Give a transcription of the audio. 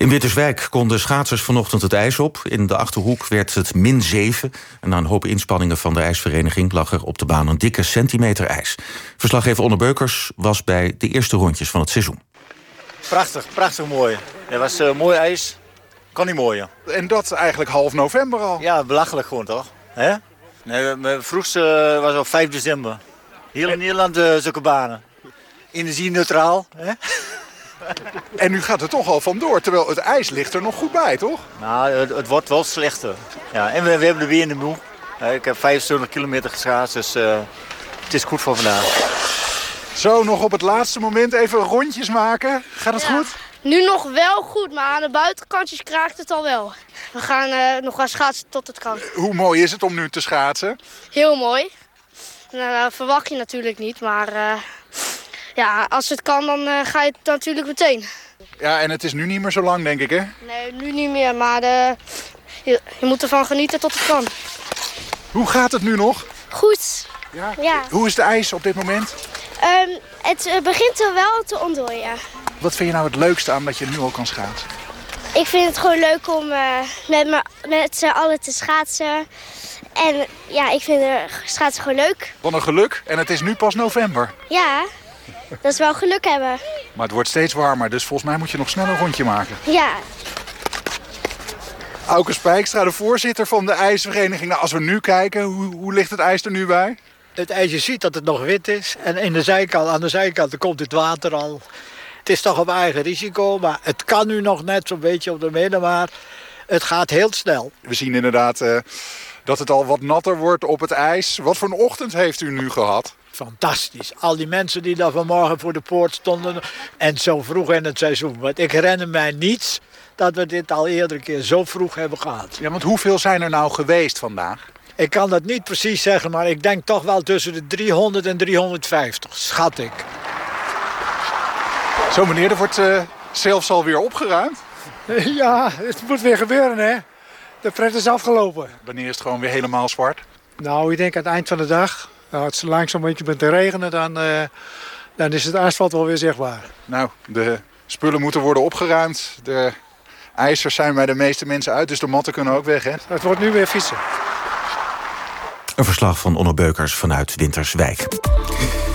In Winterswijk konden schaatsers vanochtend het ijs op. In de Achterhoek werd het -7. En na een hoop inspanningen van de ijsvereniging lag er op de baan een dikke centimeter ijs. Verslaggever Onno Beukers was bij de eerste rondjes van het seizoen. Prachtig mooi. Het was mooi ijs. Kan niet mooier. En dat eigenlijk half november al. Ja, belachelijk gewoon toch? Hè? Nee, mijn vroegste was al 5 december. Heel in Nederland zulke banen. Energie-neutraal. Hè? En nu gaat het toch al vandoor, terwijl het ijs ligt er nog goed bij, toch? Nou, het wordt wel slechter. Ja, en we hebben er weer in de moe. Ik heb 75 kilometer geschaatst, dus het is goed voor vandaag. Zo, nog op het laatste moment even rondjes maken. Gaat het goed? Nu nog wel goed, maar aan de buitenkantjes kraakt het al wel. We gaan nog wel schaatsen tot het kan. Hoe mooi is het om nu te schaatsen? Heel mooi. Dat verwacht je natuurlijk niet, maar ja, als het kan dan ga je het natuurlijk meteen. Ja, en het is nu niet meer zo lang, denk ik, hè? Nee, nu niet meer, maar je moet ervan genieten tot het kan. Hoe gaat het nu nog? Goed. Ja. Hoe is de ijs op dit moment? Het begint er wel te ontdooien. Wat vind je nou het leukste aan dat je nu al kan schaatsen? Ik vind het gewoon leuk om met z'n allen te schaatsen. En ja, ik vind schaatsen gewoon leuk. Wat een geluk. En het is nu pas november. Ja, dat is wel geluk hebben. Maar het wordt steeds warmer, dus volgens mij moet je nog snel een rondje maken. Ja. Auke Spijkstra, de voorzitter van de ijsvereniging. Nou, als we nu kijken, hoe ligt het ijs er nu bij? Het ijs, je ziet dat het nog wit is. En aan de zijkant komt het water al. Het is toch op eigen risico, maar het kan nu nog net zo'n beetje op de midden, maar het gaat heel snel. We zien inderdaad dat het al wat natter wordt op het ijs. Wat voor een ochtend heeft u nu gehad? Fantastisch. Al die mensen die daar vanmorgen voor de poort stonden en zo vroeg in het seizoen. Want ik herinner mij niets dat we dit al eerder een keer zo vroeg hebben gehad. Ja, want hoeveel zijn er nou geweest vandaag? Ik kan dat niet precies zeggen, maar ik denk toch wel tussen de 300 en 350, schat ik. Zo meneer, er wordt zelfs alweer opgeruimd. Ja, het moet weer gebeuren, hè. De pret is afgelopen. Wanneer is het gewoon weer helemaal zwart? Nou, ik denk aan het eind van de dag. Als het langzaam een beetje begint te regenen, dan is het asfalt wel weer zichtbaar. Nou, de spullen moeten worden opgeruimd. De ijzers zijn bij de meeste mensen uit, dus de matten kunnen ook weg, hè? Het wordt nu weer fietsen. Een verslag van Onno Beukers vanuit Winterswijk.